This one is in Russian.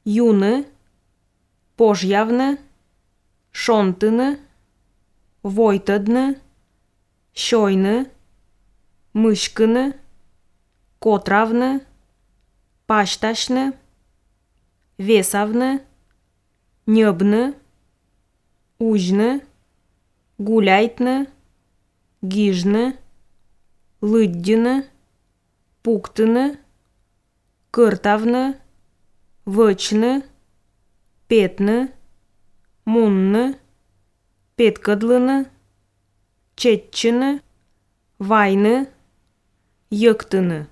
юны, пожявны, шонтыны, войтыдны, щойны, мышкыны, котравны, пашташны, весавны, небны, ужны, гуляйтны, гижны, лыддины, пуктыны, кыртавны, вычны, петны, мунны, петкадлыны, четчины, вайны, йыктыны.